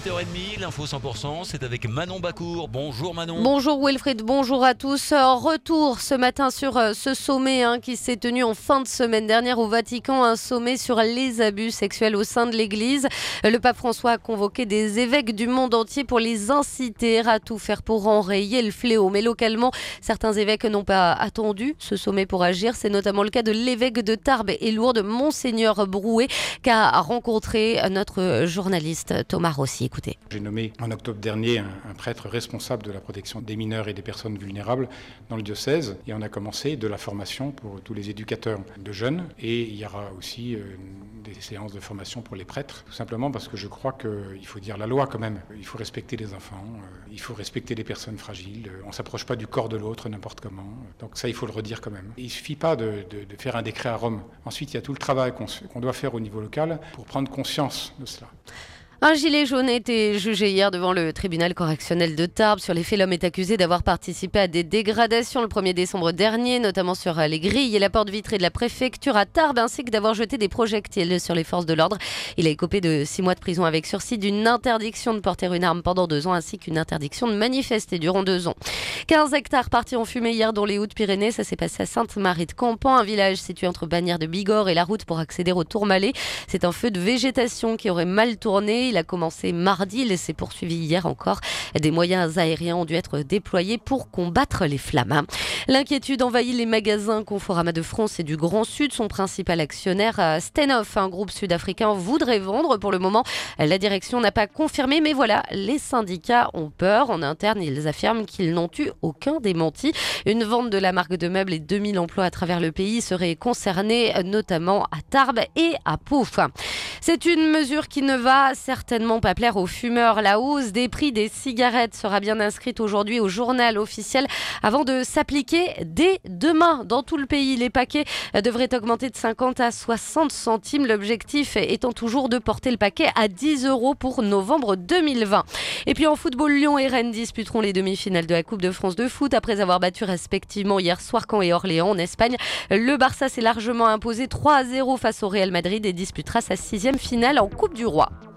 8h30, l'info 100%, c'est avec Manon Bacour. Bonjour Manon. Bonjour Wilfried, bonjour à tous. Retour ce matin sur ce sommet qui s'est tenu en fin de semaine dernière au Vatican, un sommet sur les abus sexuels au sein de l'Église. Le pape François a convoqué des évêques du monde entier pour les inciter à tout faire pour enrayer le fléau. Mais localement, certains évêques n'ont pas attendu ce sommet pour agir. C'est notamment le cas de l'évêque de Tarbes et Lourdes, Monseigneur Brouet, qu'a rencontré notre journaliste Thomas Rossi. Écoutez. J'ai nommé en octobre dernier un prêtre responsable de la protection des mineurs et des personnes vulnérables dans le diocèse. Et on a commencé de la formation pour tous les éducateurs de jeunes. Et il y aura aussi des séances de formation pour les prêtres. Tout simplement parce que je crois qu'il faut dire la loi quand même. Il faut respecter les enfants, il faut respecter les personnes fragiles. On ne s'approche pas du corps de l'autre n'importe comment. Donc ça, il faut le redire quand même. Et il ne suffit pas de faire un décret à Rome. Ensuite, il y a tout le travail qu'on doit faire au niveau local pour prendre conscience de cela. Un gilet jaune a été jugé hier devant le tribunal correctionnel de Tarbes. Sur les faits, l'homme est accusé d'avoir participé à des dégradations le 1er décembre dernier, notamment sur les grilles et la porte vitrée de la préfecture à Tarbes, ainsi que d'avoir jeté des projectiles sur les forces de l'ordre. Il a écopé de 6 mois de prison avec sursis, d'une interdiction de porter une arme pendant 2 ans, ainsi qu'une interdiction de manifester durant 2 ans. 15 hectares partis en fumée hier dans les Hautes-Pyrénées. Ça s'est passé à Sainte-Marie-de-Campan, un village situé entre Bagnères de Bigorre et la route pour accéder au Tourmalet. C'est un feu de végétation qui aurait mal tourné. Il a commencé mardi, il s'est poursuivi hier encore. Des moyens aériens ont dû être déployés pour combattre les flammes. L'inquiétude envahit les magasins Conforama de France et du Grand Sud. Son principal actionnaire, Stenoff, un groupe sud-africain, voudrait vendre. Pour le moment, la direction n'a pas confirmé, mais voilà, les syndicats ont peur. En interne, ils affirment qu'ils n'ont eu aucun démenti. Une vente de la marque de meubles et 2000 emplois à travers le pays seraient concernés, notamment à Tarbes et à Pau. C'est une mesure qui ne va certainement pas plaire aux fumeurs. La hausse des prix des cigarettes sera bien inscrite aujourd'hui au journal officiel avant de s'appliquer dès demain dans tout le pays. Les paquets devraient augmenter de 50 à 60 centimes. L'objectif étant toujours de porter le paquet à 10 € pour novembre 2020. Et puis en football, Lyon et Rennes disputeront les demi-finales de la Coupe de France de foot après avoir battu respectivement hier soir Caen et Orléans en Espagne. Le Barça s'est largement imposé 3-0 face au Real Madrid et disputera sa 6e finale en Coupe du Roi.